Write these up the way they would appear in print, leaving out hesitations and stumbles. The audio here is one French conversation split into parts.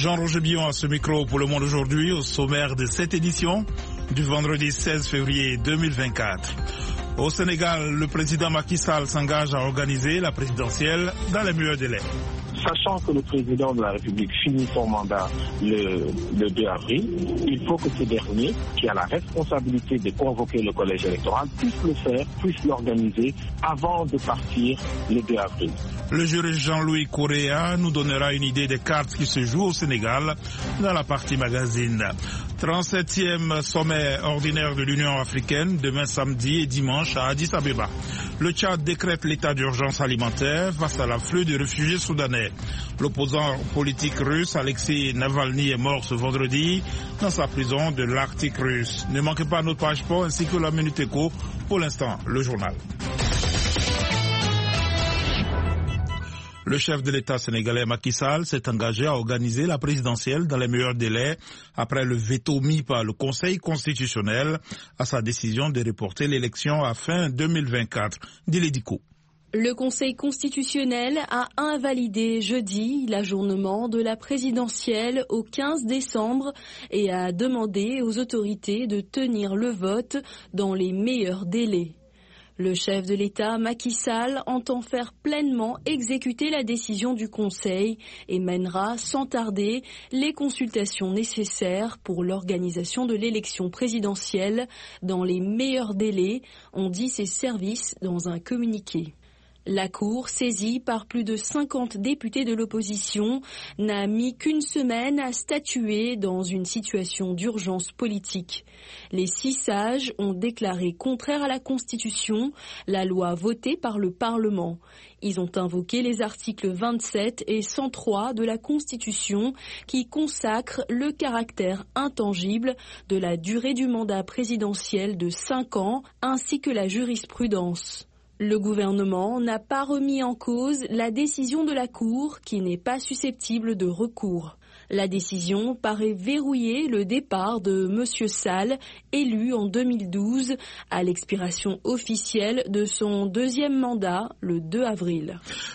Jean-Roger Billon à ce micro pour Le Monde aujourd'hui, au sommaire de cette édition du vendredi 16 février 2024. Au Sénégal, le président Macky Sall s'engage à organiser la présidentielle dans les meilleurs délais. Sachant que le président de la République finit son mandat le 2 avril, il faut que ce dernier, qui a la responsabilité de convoquer le collège électoral, puisse le faire, puisse l'organiser avant de partir le 2 avril. Le juriste Jean-Louis Correa nous donnera une idée des cartes qui se jouent au Sénégal dans la partie magazine. 37e sommet ordinaire de l'Union africaine, demain samedi et dimanche à Addis Abeba. Le Tchad décrète l'état d'urgence alimentaire face à l'afflux de réfugiés soudanais. L'opposant politique russe Alexei Navalny est mort ce vendredi dans sa prison de l'Arctique russe. Ne manquez pas notre page sport ainsi que la Minute Éco. Pour l'instant, le journal. Le chef de l'État sénégalais Macky Sall s'est engagé à organiser la présidentielle dans les meilleurs délais après le veto mis par le Conseil constitutionnel à sa décision de reporter l'élection à fin 2024. Dilédico. Le Conseil constitutionnel a invalidé jeudi l'ajournement de la présidentielle au 15 décembre et a demandé aux autorités de tenir le vote dans les meilleurs délais. Le chef de l'État, Macky Sall, entend faire pleinement exécuter la décision du Conseil et mènera sans tarder les consultations nécessaires pour l'organisation de l'élection présidentielle dans les meilleurs délais, ont dit ses services dans un communiqué. La Cour, saisie par plus de 50 députés de l'opposition, n'a mis qu'une semaine à statuer dans une situation d'urgence politique. Les 6 sages ont déclaré contraire à la Constitution, la loi votée par le Parlement. Ils ont invoqué les articles 27 et 103 de la Constitution qui consacrent le caractère intangible de la durée du mandat présidentiel de 5 ans ainsi que la jurisprudence. Le gouvernement n'a pas remis en cause la décision de la Cour qui n'est pas susceptible de recours. La décision paraît verrouiller le départ de M. Sall, élu en 2012, à l'expiration officielle de son 2e mandat, le 2 avril.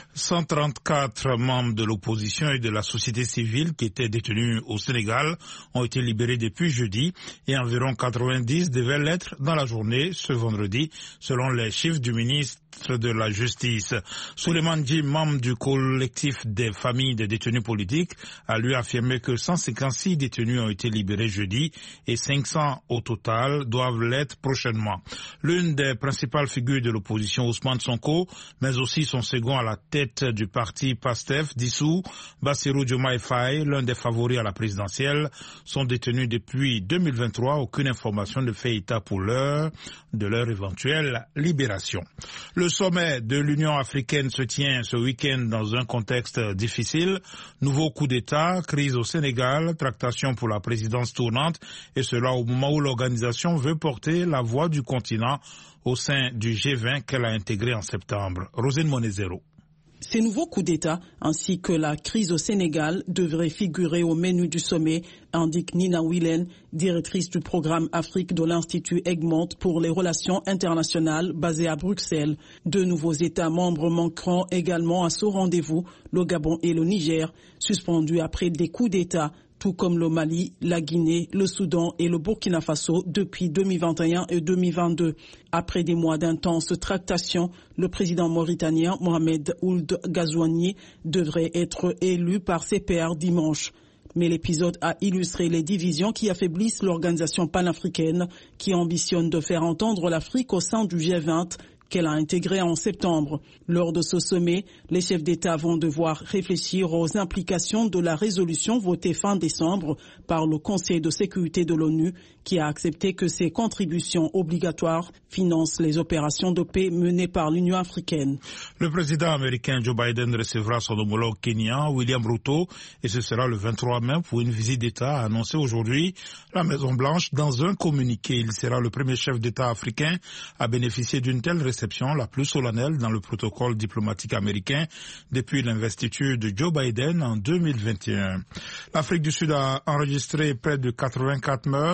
134 membres de l'opposition et de la société civile qui étaient détenus au Sénégal ont été libérés depuis jeudi et environ 90 devaient l'être dans la journée ce vendredi, selon les chiffres du ministre de la Justice. Souleymane Dji, membre du collectif des familles des détenus politiques, a lui affirmé que 156 détenus ont été libérés jeudi et 500 au total doivent l'être prochainement. L'une des principales figures de l'opposition, Ousmane Sonko, mais aussi son second à la tête du parti PASTEF, dissous, Bassirou Diomaye Faye, l'un des favoris à la présidentielle, sont détenus depuis 2023. Aucune information ne fait état pour l'heure de leur éventuelle libération. Le sommet de l'Union africaine se tient ce week-end dans un contexte difficile. Nouveau coup d'État, crise au Sénégal, tractation pour la présidence tournante, et cela au moment où l'organisation veut porter la voix du continent au sein du G20 qu'elle a intégré en septembre. Rosine Monezero. Ces nouveaux coups d'État ainsi que la crise au Sénégal devraient figurer au menu du sommet, indique Nina Willen, directrice du programme Afrique de l'Institut Egmont pour les relations internationales basé à Bruxelles. 2 nouveaux États membres manqueront également à ce rendez-vous, le Gabon et le Niger, suspendus après des coups d'État, tout comme le Mali, la Guinée, le Soudan et le Burkina Faso depuis 2021 et 2022. Après des mois d'intenses tractations, le président mauritanien Mohamed Ould Ghazouani devrait être élu par ses pairs dimanche. Mais l'épisode a illustré les divisions qui affaiblissent l'organisation panafricaine qui ambitionne de faire entendre l'Afrique au sein du G20 qu'elle a intégré en septembre. Lors de ce sommet, les chefs d'État vont devoir réfléchir aux implications de la résolution votée fin décembre par le Conseil de sécurité de l'ONU qui a accepté que ces contributions obligatoires financent les opérations de paix menées par l'Union africaine. Le président américain Joe Biden recevra son homologue kenyan William Ruto et ce sera le 23 mai pour une visite d'État, a annoncé aujourd'hui la Maison-Blanche dans un communiqué. Il sera le premier chef d'État africain à bénéficier d'une telle réception, la plus solennelle dans le protocole diplomatique américain depuis l'investiture de Joe Biden en 2021. L'Afrique du Sud a enregistré près de 84 meurtres par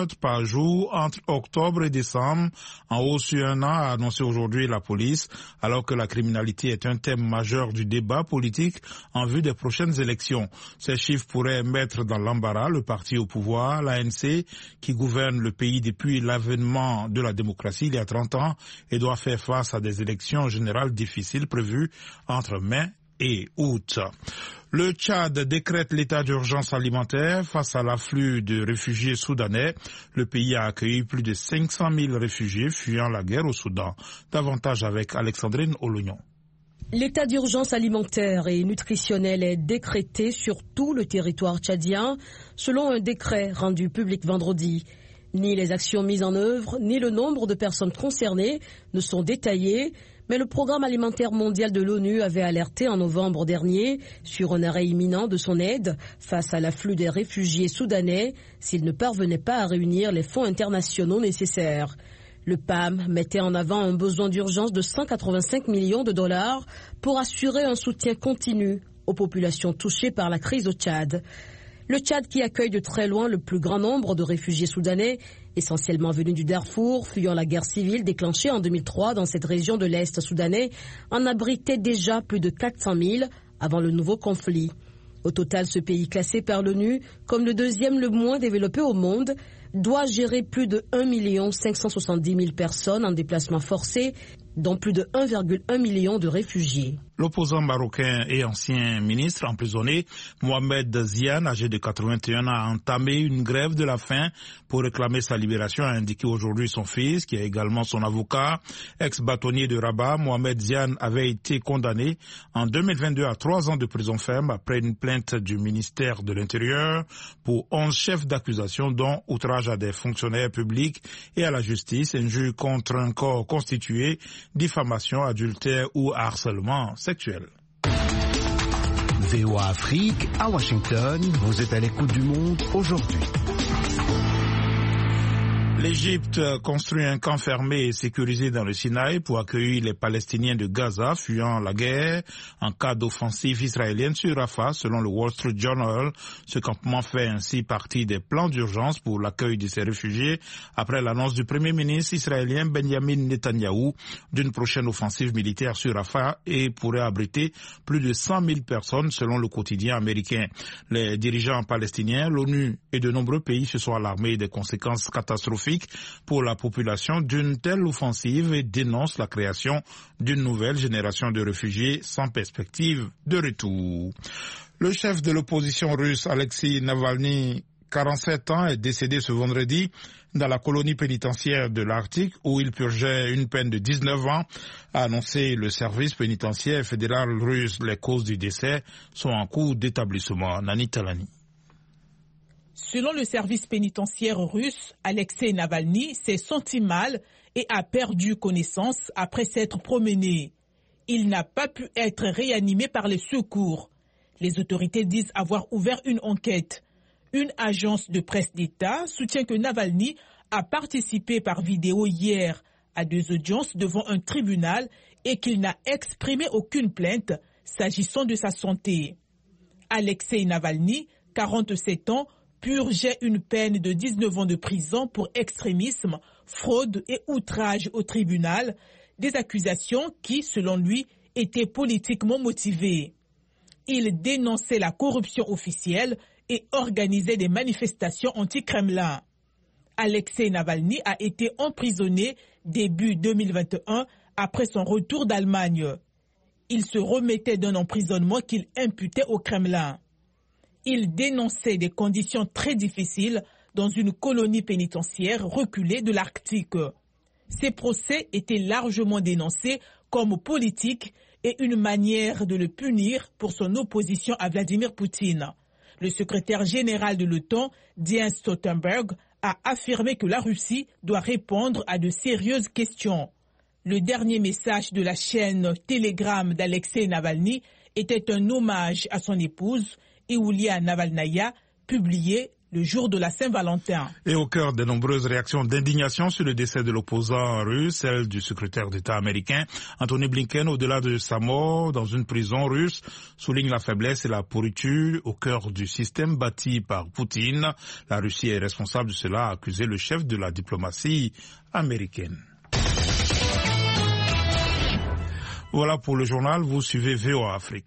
à jour entre octobre et décembre, en hausse sur un an, a annoncé aujourd'hui la police, alors que la criminalité est un thème majeur du débat politique en vue des prochaines élections. Ces chiffres pourraient mettre dans l'embarras le parti au pouvoir, l'ANC, qui gouverne le pays depuis l'avènement de la démocratie il y a 30 ans et doit faire face à des élections générales difficiles prévues entre mai et août. Le Tchad décrète l'état d'urgence alimentaire face à l'afflux de réfugiés soudanais. Le pays a accueilli plus de 500 000 réfugiés fuyant la guerre au Soudan. Davantage avec Alexandrine Olognon. L'état d'urgence alimentaire et nutritionnel est décrété sur tout le territoire tchadien, selon un décret rendu public vendredi. Ni les actions mises en œuvre, ni le nombre de personnes concernées ne sont détaillés, mais le Programme alimentaire mondial de l'ONU avait alerté en novembre dernier sur un arrêt imminent de son aide face à l'afflux des réfugiés soudanais s'ils ne parvenaient pas à réunir les fonds internationaux nécessaires. Le PAM mettait en avant un besoin d'urgence de 185 millions de dollars pour assurer un soutien continu aux populations touchées par la crise au Tchad. Le Tchad, qui accueille de très loin le plus grand nombre de réfugiés soudanais, essentiellement venus du Darfour, fuyant la guerre civile déclenchée en 2003 dans cette région de l'Est soudanais, en abritait déjà plus de 400 000 avant le nouveau conflit. Au total, ce pays classé par l'ONU comme le deuxième le moins développé au monde doit gérer plus de 1 570 000 personnes en déplacement forcé, dont plus de 1,1 million de réfugiés. L'opposant marocain et ancien ministre emprisonné, Mohamed Ziane, âgé de 81 ans, a entamé une grève de la faim pour réclamer sa libération, a indiqué aujourd'hui son fils, qui est également son avocat. Ex-bâtonnier de Rabat, Mohamed Ziane avait été condamné en 2022 à 3 ans de prison ferme après une plainte du ministère de l'Intérieur pour 11 chefs d'accusation, dont outrage à des fonctionnaires publics et à la justice, injure contre un corps constitué, diffamation, adultère ou harcèlement sexuel. VOA Afrique, à Washington, vous êtes à l'écoute du monde aujourd'hui. L'Égypte construit un camp fermé et sécurisé dans le Sinaï pour accueillir les Palestiniens de Gaza fuyant la guerre en cas d'offensive israélienne sur Rafah, selon le Wall Street Journal. Ce campement fait ainsi partie des plans d'urgence pour l'accueil de ces réfugiés après l'annonce du Premier ministre israélien Benjamin Netanyahou d'une prochaine offensive militaire sur Rafah et pourrait abriter plus de 100 000 personnes selon le quotidien américain. Les dirigeants palestiniens, l'ONU et de nombreux pays se sont alarmés des conséquences catastrophiques pour la population d'une telle offensive et dénonce la création d'une nouvelle génération de réfugiés sans perspective de retour. Le chef de l'opposition russe, Alexei Navalny, 47 ans, est décédé ce vendredi dans la colonie pénitentiaire de l'Arctique où il purgeait une peine de 19 ans, a annoncé le service pénitentiaire fédéral russe. Les causes du décès sont en cours d'établissement. Nani Talani. Selon le service pénitentiaire russe, Alexei Navalny s'est senti mal et a perdu connaissance après s'être promené. Il n'a pas pu être réanimé par les secours. Les autorités disent avoir ouvert une enquête. Une agence de presse d'État soutient que Navalny a participé par vidéo hier à 2 audiences devant un tribunal et qu'il n'a exprimé aucune plainte s'agissant de sa santé. Alexei Navalny, 47 ans, purgeait une peine de 19 ans de prison pour extrémisme, fraude et outrage au tribunal, des accusations qui, selon lui, étaient politiquement motivées. Il dénonçait la corruption officielle et organisait des manifestations anti-Kremlin. Alexei Navalny a été emprisonné début 2021 après son retour d'Allemagne. Il se remettait d'un emprisonnement qu'il imputait au Kremlin. Il dénonçait des conditions très difficiles dans une colonie pénitentiaire reculée de l'Arctique. Ces procès étaient largement dénoncés comme politiques et une manière de le punir pour son opposition à Vladimir Poutine. Le secrétaire général de l'OTAN, Jens Stoltenberg, a affirmé que la Russie doit répondre à de sérieuses questions. Le dernier message de la chaîne Telegram d'Alexei Navalny était un hommage à son épouse, Yulia Navalnaya, publié le jour de la Saint-Valentin. Et au cœur des nombreuses réactions d'indignation sur le décès de l'opposant russe, celle du secrétaire d'État américain Antony Blinken, au-delà de sa mort dans une prison russe, souligne la faiblesse et la pourriture au cœur du système bâti par Poutine. La Russie est responsable de cela, a accusé le chef de la diplomatie américaine. Voilà pour le journal, vous suivez VOA Afrique.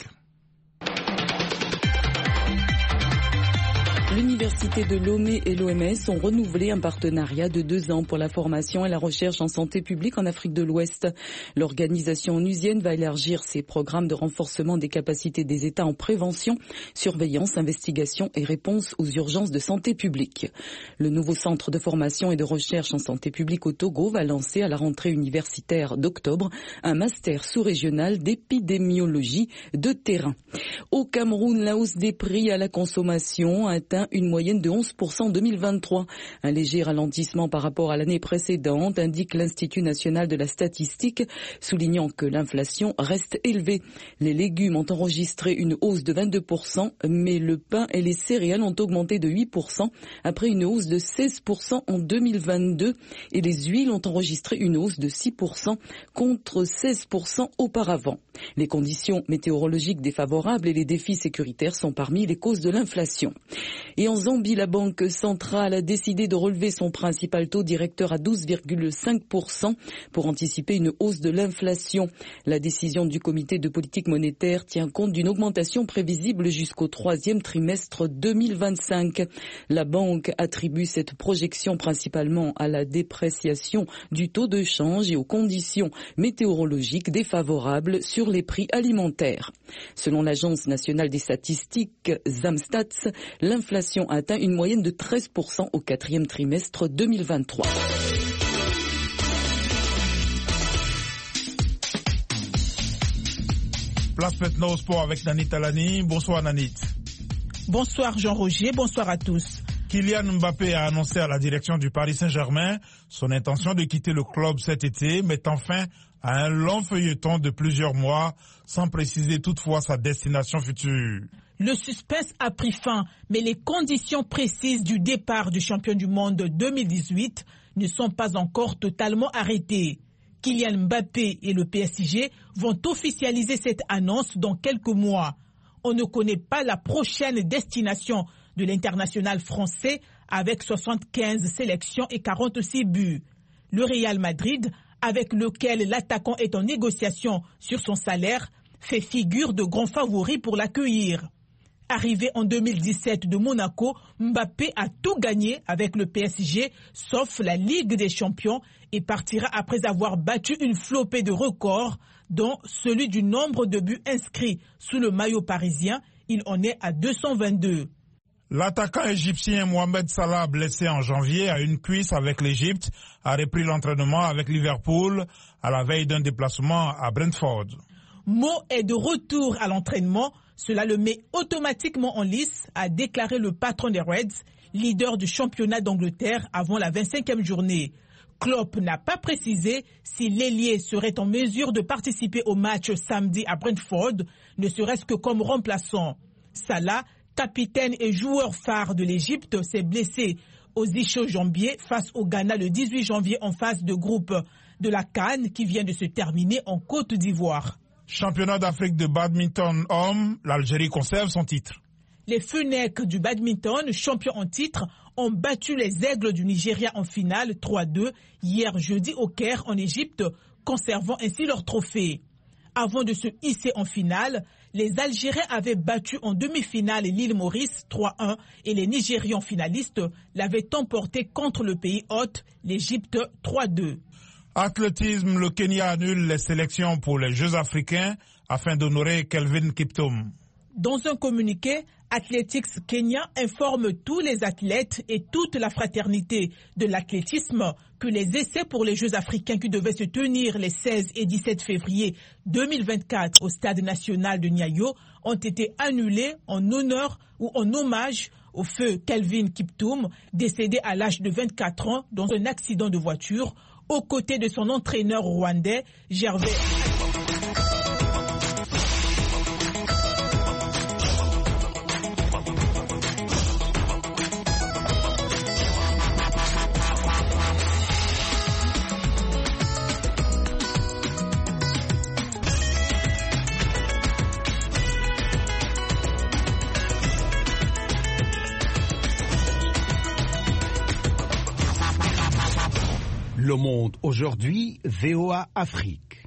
L'Université de Lomé et l'OMS ont renouvelé un partenariat de 2 ans pour la formation et la recherche en santé publique en Afrique de l'Ouest. L'organisation onusienne va élargir ses programmes de renforcement des capacités des États en prévention, surveillance, investigation et réponse aux urgences de santé publique. Le nouveau centre de formation et de recherche en santé publique au Togo va lancer à la rentrée universitaire d'octobre un master sous-régional d'épidémiologie de terrain. Au Cameroun, la hausse des prix à la consommation a atteint une moyenne de 11% en 2023. Un léger ralentissement par rapport à l'année précédente, indique l'Institut national de la statistique, soulignant que l'inflation reste élevée. Les légumes ont enregistré une hausse de 22%, mais le pain et les céréales ont augmenté de 8% après une hausse de 16% en 2022 et les huiles ont enregistré une hausse de 6% contre 16% auparavant. Les conditions météorologiques défavorables et les défis sécuritaires sont parmi les causes de l'inflation. Et en Zambie, la Banque centrale a décidé de relever son principal taux directeur à 12,5% pour anticiper une hausse de l'inflation. La décision du comité de politique monétaire tient compte d'une augmentation prévisible jusqu'au 3e trimestre 2025. La banque attribue cette projection principalement à la dépréciation du taux de change et aux conditions météorologiques défavorables sur les prix alimentaires. Selon l'Agence nationale des statistiques Zamstats, l'inflation a atteint une moyenne de 13% au 4e trimestre 2023. Place maintenant au sport avec Nanit Talani. Bonsoir Nanit. Bonsoir Jean-Roger, bonsoir à tous. Kylian Mbappé a annoncé à la direction du Paris Saint-Germain son intention de quitter le club cet été, mettant fin à un long feuilleton de plusieurs mois, sans préciser toutefois sa destination future. Le suspense a pris fin, mais les conditions précises du départ du champion du monde 2018 ne sont pas encore totalement arrêtées. Kylian Mbappé et le PSG vont officialiser cette annonce dans quelques mois. On ne connaît pas la prochaine destination de l'international français avec 75 sélections et 46 buts. Le Real Madrid, avec lequel l'attaquant est en négociation sur son salaire, fait figure de grand favori pour l'accueillir. Arrivé en 2017 de Monaco, Mbappé a tout gagné avec le PSG, sauf la Ligue des Champions, et partira après avoir battu une flopée de records, dont celui du nombre de buts inscrits sous le maillot parisien. Il en est à 222. L'attaquant égyptien Mohamed Salah, blessé en janvier à une cuisse avec l'Égypte, a repris l'entraînement avec Liverpool à la veille d'un déplacement à Brentford. Mo est de retour à l'entraînement. Cela le met automatiquement en lice, a déclaré le patron des Reds, leader du championnat d'Angleterre avant la 25e journée. Klopp n'a pas précisé si l'ailier serait en mesure de participer au match samedi à Brentford, ne serait-ce que comme remplaçant. Salah, capitaine et joueur phare de l'Égypte, s'est blessé aux ischio-jambiers face au Ghana le 18 janvier en phase de groupe de la CAN qui vient de se terminer en Côte d'Ivoire. Championnat d'Afrique de badminton homme, l'Algérie conserve son titre. Les Fennecs du badminton, champions en titre, ont battu les Aigles du Nigeria en finale 3-2 hier jeudi au Caire en Égypte, conservant ainsi leur trophée. Avant de se hisser en finale, les Algériens avaient battu en demi-finale l'île Maurice 3-1 et les Nigérians finalistes l'avaient emporté contre le pays hôte, l'Égypte 3-2. Athlétisme, le Kenya annule les sélections pour les Jeux africains afin d'honorer Kelvin Kiptum. Dans un communiqué, Athletics Kenya informe tous les athlètes et toute la fraternité de l'athlétisme que les essais pour les Jeux africains qui devaient se tenir les 16 et 17 février 2024 au Stade national de Nyayo ont été annulés en honneur ou en hommage au feu Kelvin Kiptum, décédé à l'âge de 24 ans dans un accident de voiture, aux côtés de son entraîneur rwandais, Gervais. Le Monde aujourd'hui, VOA Afrique.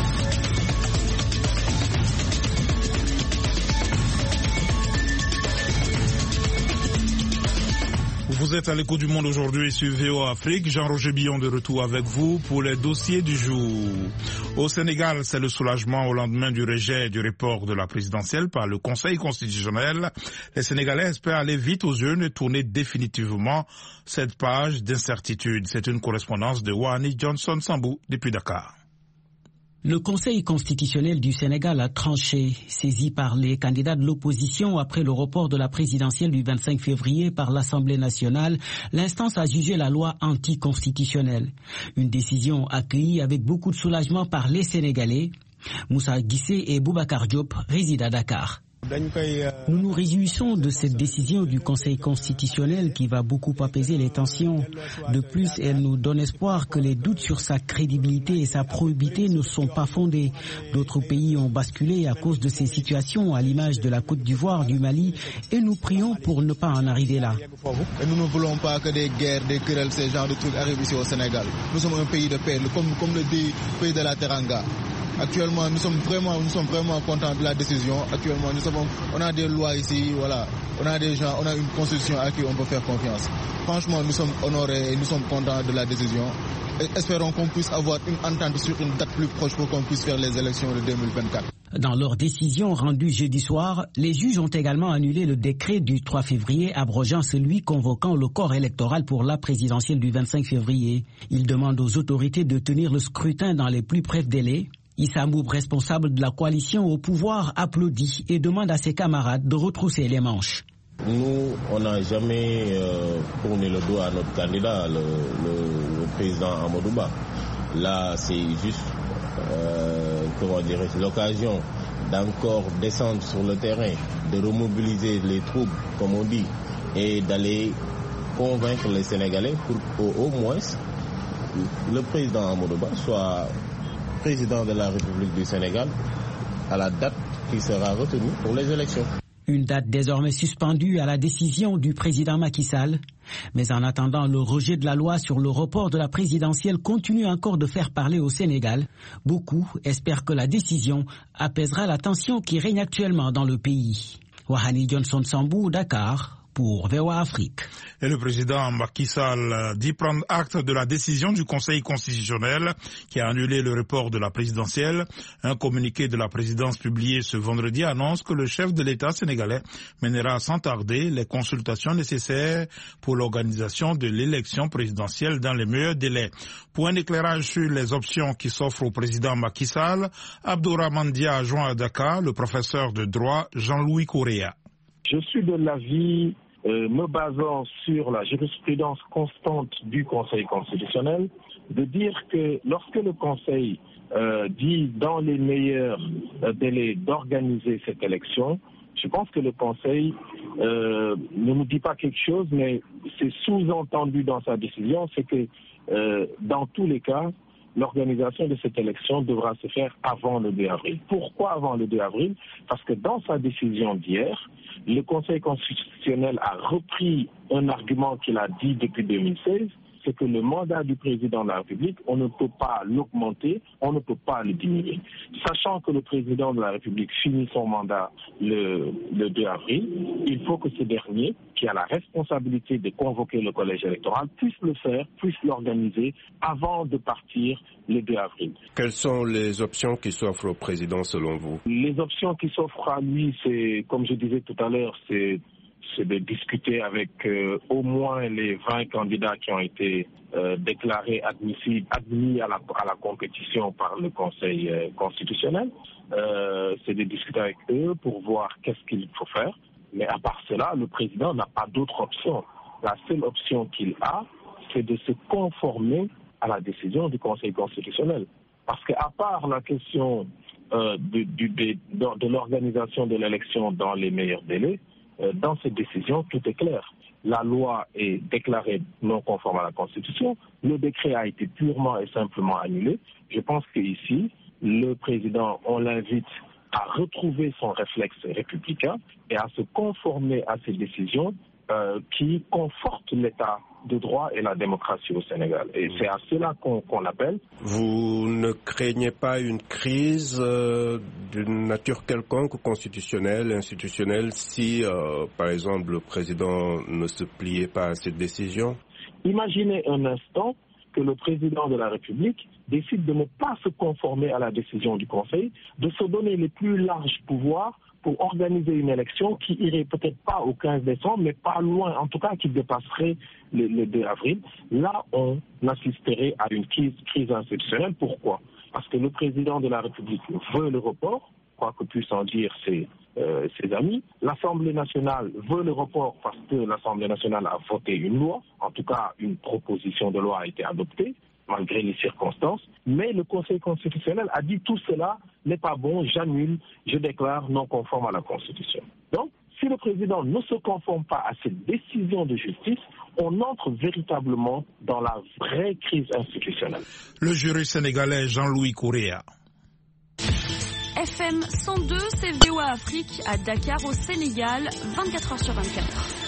Vous êtes à l'écoute du Monde aujourd'hui sur VOA Afrique. Jean-Roger Billon de retour avec vous pour les dossiers du jour. Au Sénégal, c'est le soulagement au lendemain du rejet du report de la présidentielle par le Conseil constitutionnel. Les Sénégalais espèrent aller vite aux urnes et tourner définitivement cette page d'incertitude. C'est une correspondance de Wahani Johnson Sambou depuis Dakar. Le Conseil constitutionnel du Sénégal a tranché, saisi par les candidats de l'opposition après le report de la présidentielle du 25 février par l'Assemblée nationale. L'instance a jugé la loi anticonstitutionnelle. Une décision accueillie avec beaucoup de soulagement par les Sénégalais. Moussa Guissé et Boubacar Diop résident à Dakar. Nous nous réjouissons de cette décision du Conseil constitutionnel qui va beaucoup apaiser les tensions. De plus, elle nous donne espoir que les doutes sur sa crédibilité et sa probité ne sont pas fondés. D'autres pays ont basculé à cause de ces situations, à l'image de la Côte d'Ivoire, du Mali, et nous prions pour ne pas en arriver là. Et nous ne voulons pas que des guerres, des querelles, ce genre de trucs arrivent ici au Sénégal. Nous sommes un pays de paix, comme le dit le pays de la Teranga. Actuellement, nous sommes vraiment contents de la décision. Actuellement, on a des lois ici, voilà. On a des gens, on a une constitution à qui on peut faire confiance. Franchement, nous sommes honorés et nous sommes contents de la décision. Et espérons qu'on puisse avoir une entente sur une date plus proche pour qu'on puisse faire les élections de 2024. Dans leur décision rendue jeudi soir, les juges ont également annulé le décret du 3 février abrogeant celui convoquant le corps électoral pour la présidentielle du 25 février. Ils demandent aux autorités de tenir le scrutin dans les plus brefs délais. Issa Mboub, responsable de la coalition au pouvoir, applaudit et demande à ses camarades de retrousser les manches. Nous, on n'a jamais tourné le dos à notre candidat, le président Amadou Ba. Là, c'est juste l'occasion d'encore descendre sur le terrain, de remobiliser les troupes, comme on dit, et d'aller convaincre les Sénégalais pour qu'au moins le président Amadou Ba soit président de la République du Sénégal à la date qui sera retenue pour les élections. Une date désormais suspendue à la décision du président Macky Sall. Mais en attendant, le rejet de la loi sur le report de la présidentielle continue encore de faire parler au Sénégal. Beaucoup espèrent que la décision apaisera la tension qui règne actuellement dans le pays. Wahani Johnson Sambou, Dakar, pour VOA Afrique. Et le président Macky Sall dit prendre acte de la décision du Conseil constitutionnel qui a annulé le report de la présidentielle. Un communiqué de la présidence publié ce vendredi annonce que le chef de l'État sénégalais mènera sans tarder les consultations nécessaires pour l'organisation de l'élection présidentielle dans les meilleurs délais. Pour un éclairage sur les options qui s'offrent au président Macky Sall, Abdourahmane Dia a joint à Dakar le professeur de droit Jean-Louis Correa. Je suis de l'avis, me basant sur la jurisprudence constante du Conseil constitutionnel, de dire que lorsque le Conseil dit dans les meilleurs délais d'organiser cette élection, je pense que le Conseil ne nous dit pas quelque chose, mais c'est sous-entendu dans sa décision, c'est que dans tous les cas, l'organisation de cette élection devra se faire avant le 2 avril. Pourquoi avant le 2 avril? Parce que dans sa décision d'hier, le Conseil constitutionnel a repris un argument qu'il a dit depuis 2016, c'est que le mandat du président de la République, on ne peut pas l'augmenter, on ne peut pas le diminuer. Sachant que le président de la République finit son mandat le 2 avril, il faut que ce dernier, qui a la responsabilité de convoquer le collège électoral, puisse le faire, puisse l'organiser avant de partir le 2 avril. Quelles sont les options qui s'offrent au président selon vous? Les options qui s'offrent à lui, c'est, comme je disais tout à l'heure, c'est de discuter avec au moins les 20 candidats qui ont été déclarés admis à la compétition par le Conseil constitutionnel. C'est de discuter avec eux pour voir qu'est-ce qu'il faut faire. Mais à part cela, le président n'a pas d'autre option. La seule option qu'il a, c'est de se conformer à la décision du Conseil constitutionnel. Parce qu'à part la question de l'organisation de l'élection dans les meilleurs délais, dans cette décision, tout est clair. La loi est déclarée non conforme à la Constitution. Le décret a été purement et simplement annulé. Je pense qu'ici, le président, on l'invite à retrouver son réflexe républicain et à se conformer à ces décisions qui confortent l'État de droit et la démocratie au Sénégal. Et c'est à cela qu'on appelle. Vous ne craignez pas une crise d'une nature quelconque, constitutionnelle, institutionnelle, si, par exemple, le président ne se pliait pas à cette décision? Imaginez un instant que le président de la République décide de ne pas se conformer à la décision du Conseil, de se donner les plus larges pouvoirs pour organiser une élection qui irait peut-être pas au 15 décembre, mais pas loin, en tout cas qui dépasserait le 2 avril. Là, on assisterait à une crise institutionnelle. Pourquoi? Parce que le président de la République veut le report, quoi que puissent en dire ses amis. L'Assemblée nationale veut le report parce que l'Assemblée nationale a voté une loi, en tout cas une proposition de loi a été adoptée, malgré les circonstances, mais le Conseil constitutionnel a dit tout cela n'est pas bon, j'annule, je déclare non conforme à la Constitution. Donc, si le président ne se conforme pas à cette décision de justice, on entre véritablement dans la vraie crise institutionnelle. Le juriste sénégalais Jean-Louis Correa. FM 102, c'est VOA Afrique à Dakar au Sénégal, 24h sur 24.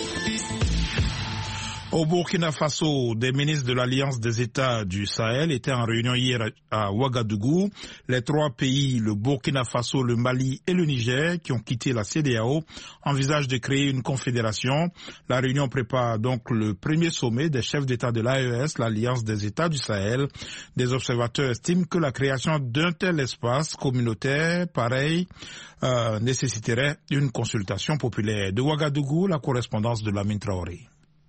Au Burkina Faso, des ministres de l'Alliance des États du Sahel étaient en réunion hier à Ouagadougou. Les 3 pays, le Burkina Faso, le Mali et le Niger, qui ont quitté la CEDEAO, envisagent de créer une confédération. La réunion prépare donc le premier sommet des chefs d'État de l'AES, l'Alliance des États du Sahel. Des observateurs estiment que la création d'un tel espace communautaire pareil nécessiterait une consultation populaire. De Ouagadougou, la correspondance de Lamine Traoré.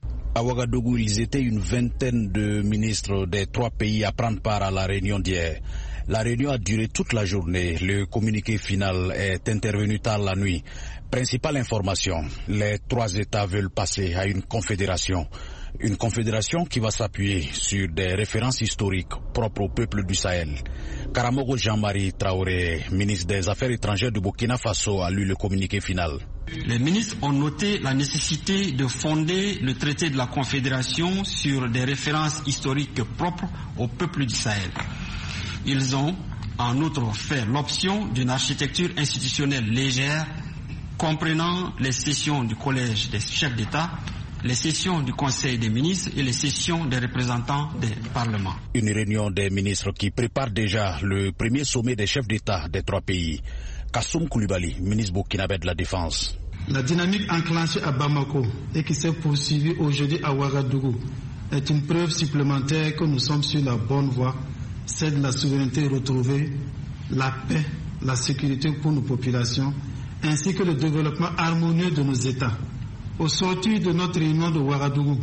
À Ouagadougou, ils étaient une vingtaine de ministres des 3 pays à prendre part à la réunion d'hier. La réunion a duré toute la journée. Le communiqué final est intervenu tard la nuit. Principale information, les 3 États veulent passer à une confédération. Une confédération qui va s'appuyer sur des références historiques propres au peuple du Sahel. Karamogo Jean-Marie Traoré, ministre des Affaires étrangères du Burkina Faso, a lu le communiqué final. Les ministres ont noté la nécessité de fonder le traité de la Confédération sur des références historiques propres au peuple du Sahel. Ils ont en outre fait l'option d'une architecture institutionnelle légère comprenant les sessions du Collège des chefs d'État, les sessions du Conseil des ministres et les sessions des représentants des parlements. Une réunion des ministres qui prépare déjà le premier sommet des chefs d'État des 3 pays. Kassoum Koulibaly, ministre burkinabé de la Défense. La dynamique enclenchée à Bamako et qui s'est poursuivie aujourd'hui à Ouagadougou est une preuve supplémentaire que nous sommes sur la bonne voie, celle de la souveraineté retrouvée, la paix, la sécurité pour nos populations, ainsi que le développement harmonieux de nos États. Au sortir de notre réunion de Ouagadougou,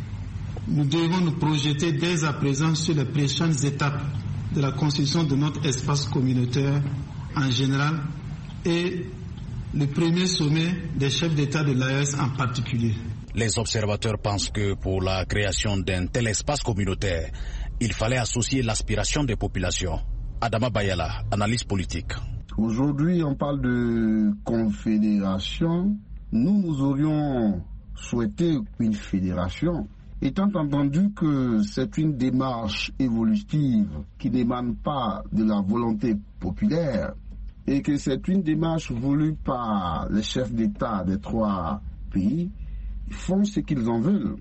nous devons nous projeter dès à présent sur les prochaines étapes de la construction de notre espace communautaire en général et le premier sommet des chefs d'État de l'AES en particulier. Les observateurs pensent que pour la création d'un tel espace communautaire, il fallait associer l'aspiration des populations. Adama Bayala, analyse politique. Aujourd'hui, on parle de confédération. Nous aurions souhaité une fédération, étant entendu que c'est une démarche évolutive qui n'émane pas de la volonté populaire et que c'est une démarche voulue par les chefs d'État des 3 pays. Ils font ce qu'ils en veulent.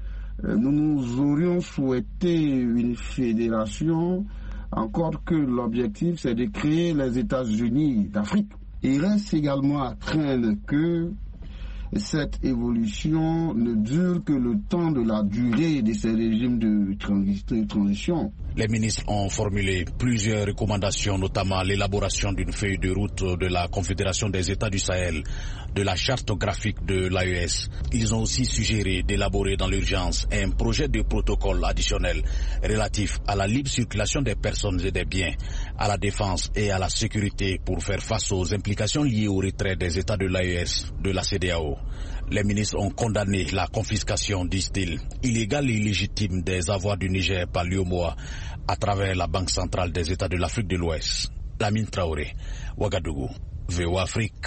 Nous aurions souhaité une fédération, encore que l'objectif c'est de créer les États-Unis d'Afrique. Il reste également à craindre que cette évolution ne dure que le temps de la durée de ces régimes de transition. Les ministres ont formulé plusieurs recommandations, notamment l'élaboration d'une feuille de route de la Confédération des États du Sahel, de la charte graphique de l'AES. Ils ont aussi suggéré d'élaborer dans l'urgence un projet de protocole additionnel relatif à la libre circulation des personnes et des biens, à la défense et à la sécurité pour faire face aux implications liées au retrait des États de l'AES de la CEDEAO. Les ministres ont condamné la confiscation, disent-ils, illégale et illégitime des avoirs du Niger par l'UEMOA à travers la Banque centrale des États de l'Afrique de l'Ouest. Lamine Traoré, Ouagadougou, VOA Afrique.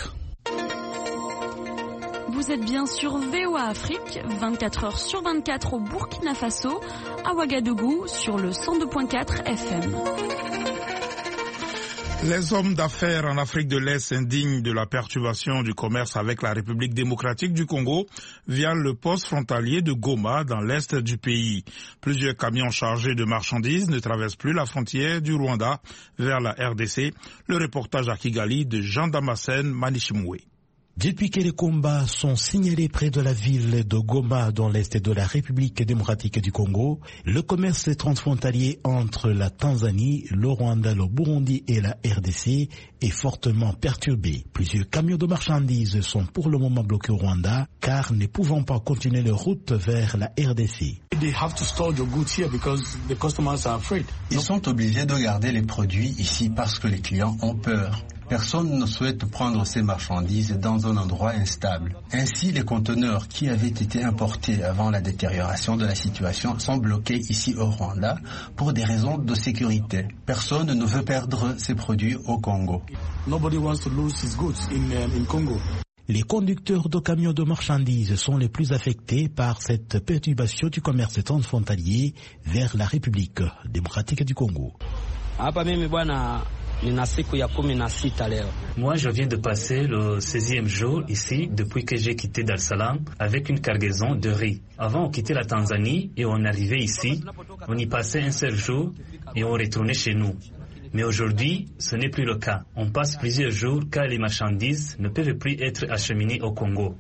Vous êtes bien sur VOA Afrique, 24h sur 24 au Burkina Faso, à Ouagadougou sur le 102.4 FM. Les hommes d'affaires en Afrique de l'Est s'indignent de la perturbation du commerce avec la République démocratique du Congo via le poste frontalier de Goma dans l'Est du pays. Plusieurs camions chargés de marchandises ne traversent plus la frontière du Rwanda vers la RDC. Le reportage à Kigali de Jean Damascène Manichimoué. Depuis que les combats sont signalés près de la ville de Goma dans l'est de la République démocratique du Congo, le commerce transfrontalier entre la Tanzanie, le Rwanda, le Burundi et la RDC est fortement perturbé. Plusieurs camions de marchandises sont pour le moment bloqués au Rwanda car ne pouvant pas continuer leur route vers la RDC. Ils sont obligés de garder les produits ici parce que les clients ont peur. Personne ne souhaite prendre ces marchandises dans un endroit instable. Ainsi, les conteneurs qui avaient été importés avant la détérioration de la situation sont bloqués ici au Rwanda pour des raisons de sécurité. Personne ne veut perdre ses produits au Congo. Les conducteurs de camions de marchandises sont les plus affectés par cette perturbation du commerce transfrontalier vers la République démocratique du Congo. Moi, je viens de passer le 16e jour ici depuis que j'ai quitté Dar es Salaam avec une cargaison de riz. Avant, on quittait la Tanzanie et on arrivait ici. On y passait un seul jour et on retournait chez nous. Mais aujourd'hui, ce n'est plus le cas. On passe plusieurs jours car les marchandises ne peuvent plus être acheminées au Congo.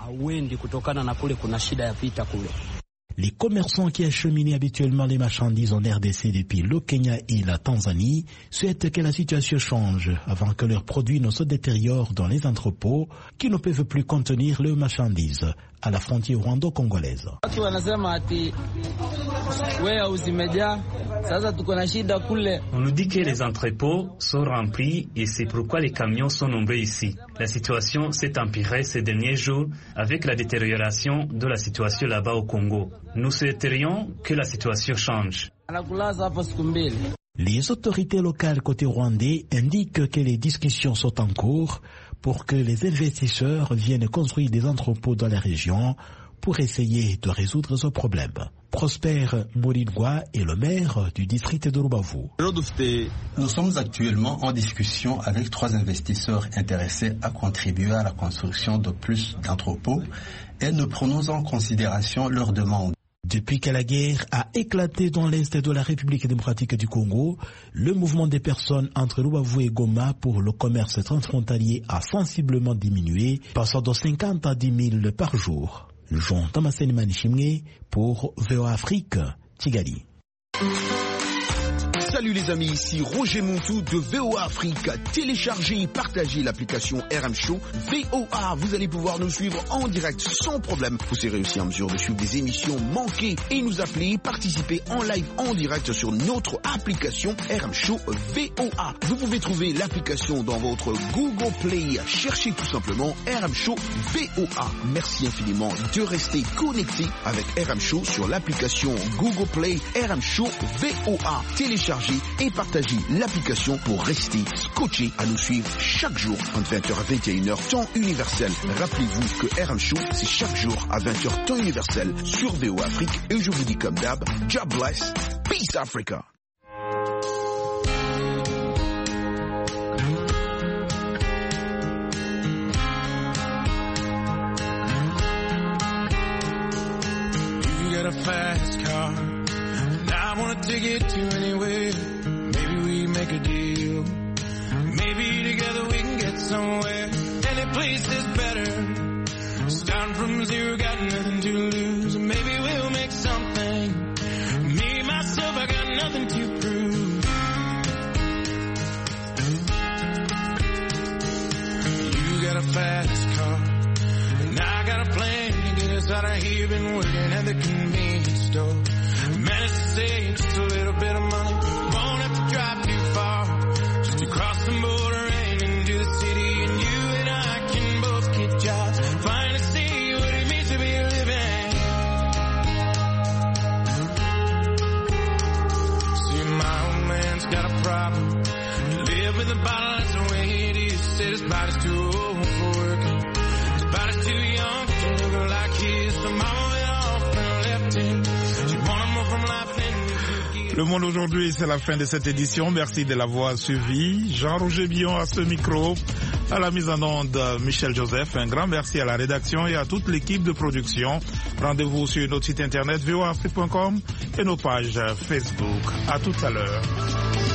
Les commerçants qui acheminaient habituellement les marchandises en RDC depuis le Kenya et la Tanzanie souhaitent que la situation change avant que leurs produits ne se détériorent dans les entrepôts qui ne peuvent plus contenir leurs marchandises à la frontière rwando-congolaise. On nous dit que les entrepôts sont remplis et c'est pourquoi les camions sont nombreux ici. La situation s'est empirée ces derniers jours avec la détérioration de la situation là-bas au Congo. Nous souhaiterions que la situation change. Les autorités locales côté rwandais indiquent que les discussions sont en cours pour que les investisseurs viennent construire des entrepôts dans la région pour essayer de résoudre ce problème. Prosper Moringwa est le maire du district de Rubavu. Nous sommes actuellement en discussion avec 3 investisseurs intéressés à contribuer à la construction de plus d'entrepôts et nous prenons en considération leurs demandes. Depuis que la guerre a éclaté dans l'est de la République démocratique du Congo, le mouvement des personnes entre Rubavu et Goma pour le commerce transfrontalier a sensiblement diminué, passant de 50 à 10 000 par jour. Jean Damascène Manichimoué pour VOA Afrique, Kigali. Salut les amis, ici Roger Montou de VOA Afrique. Téléchargez et partagez l'application RM Show VOA. Vous allez pouvoir nous suivre en direct sans problème. Vous serez aussi en mesure de suivre des émissions manquées et nous appeler, participer en live en direct sur notre application RM Show VOA. Vous pouvez trouver l'application dans votre Google Play. Cherchez tout simplement RM Show VOA. Merci infiniment de rester connecté avec RM Show sur l'application Google Play RM Show VOA. Téléchargez et partagez l'application pour rester scotché à nous suivre chaque jour entre 20h à 21h temps universel. Rappelez-vous que RM Show c'est chaque jour à 20h temps universel sur VOA Afrique et je vous dis comme d'hab, God bless, peace Africa. You got a fast car. I wanna take it to anywhere. Maybe we make a deal. Maybe together we can get somewhere. Any place is better. Starting from zero, got nothing to lose. Maybe we'll make something. Me, myself, I got nothing to prove. You got a fast car. And I got a plan to get us out of here. Been working at the convenience store. Managed to save just a little bit of money. Won't have to drive too far. Just to cross the border and into the city. And you and I can both get jobs. Finally see what it means to be living. See, my old man's got a problem. He live with a bottle, that's the way it is. Said his body's too old for working. His body's too young to look like his. The mama went off and left him. Le Monde aujourd'hui, c'est la fin de cette édition. Merci de l'avoir suivi. Jean-Roger Billon à ce micro, à la mise en onde Michel Joseph. Un grand merci à la rédaction et à toute l'équipe de production. Rendez-vous sur notre site internet voafrique.com et nos pages Facebook. À tout à l'heure.